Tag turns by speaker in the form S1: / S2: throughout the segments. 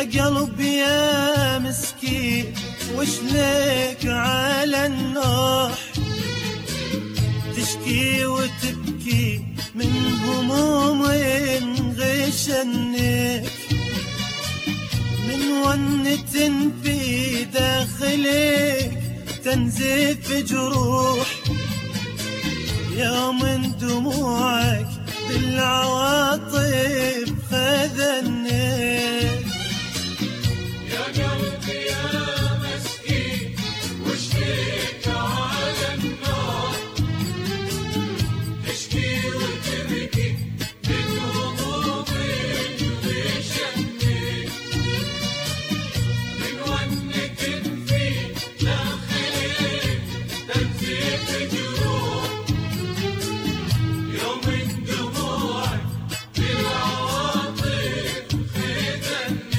S1: قلبي يا مسكين وش لك على النوح، تشكي وتبكي من هموم غشنك، من ونة في داخلك تنزف جروح، يوم دموعك بالعواطف خذنك.
S2: يا قلبي يا مسكين وش ليك على النار، تشكي وتبكي من هموم غشنك، من ونة في داخلك تنزف جروح، يوم دموعك بالعواطف خذنك.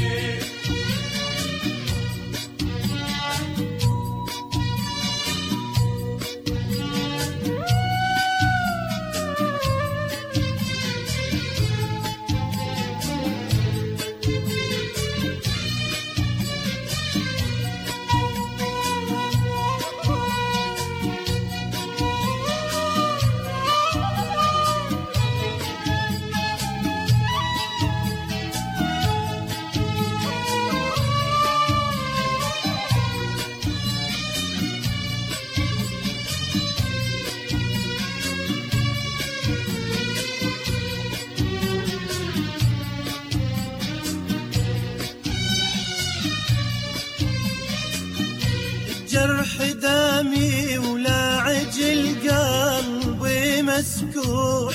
S1: جرح دامي ولاعج القلب مسكوح،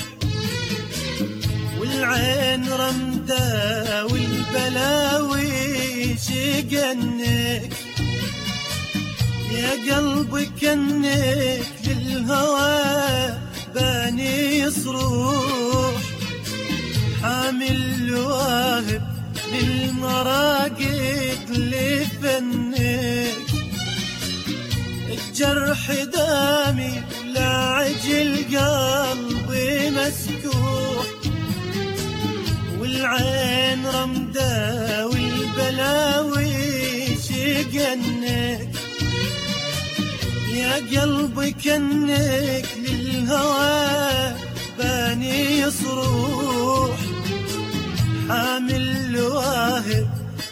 S1: والعين رمدة والبلاوي شقنك، يا قلبي كنك للهوى باني صروح، حامل واهب للمراقد لفنك. الجرح دامي لاعج القلب مسكوح، والعين رمدة والبلاوي شقنك، يا قلبي كنك للهوى باني صروح، حامل واهب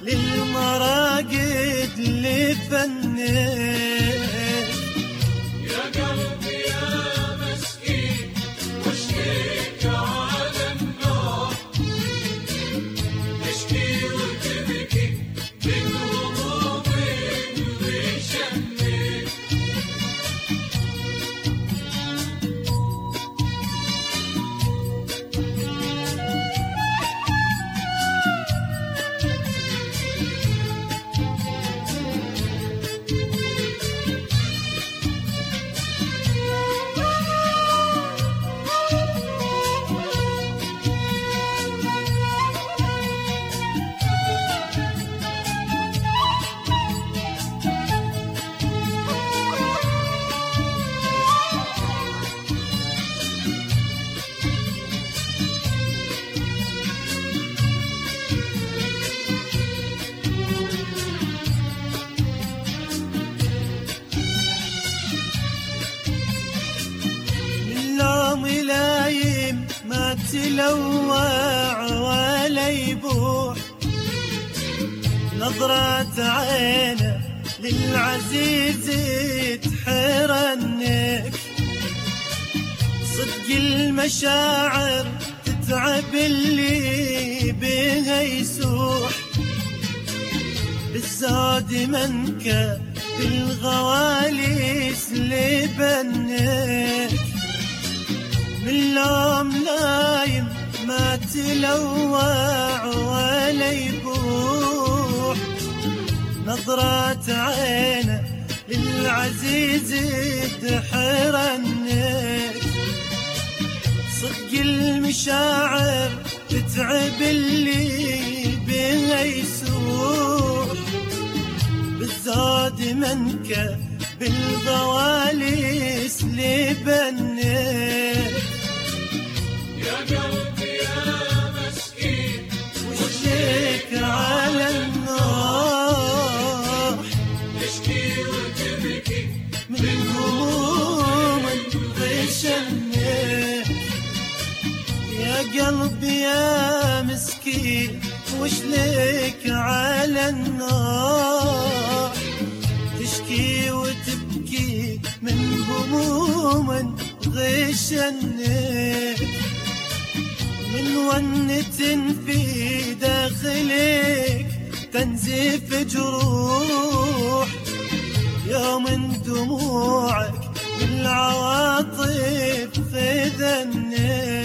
S1: للمراقد لفنك.
S2: يا قلبي يا مسكين وش ليك على النار، تشكي وتبكي من هموم غشنك،
S1: ملايم ما تلوع ولا يبوح، نظرات عينه للعزيز تحرنك، صدق المشاعر تتعب اللي بها يسوح، بالزاد منك بالغواليس لبنك، من لوم نايم ما تلوع ولا يبوح، نظرات عينه للعزيز تحرنك، صدق المشاعر تتعب اللي بها يسوح، بالزاد منك بالغواليس لبنك.
S2: يا قلبي يا مسكين
S1: وش ليك على النار، قلبي يا مسكين وش لك على النار، تشكي وتبكي من هموم غشنك، من ونة في داخلك تنزف جروح، يوم دموعك بالعواطف ذنك.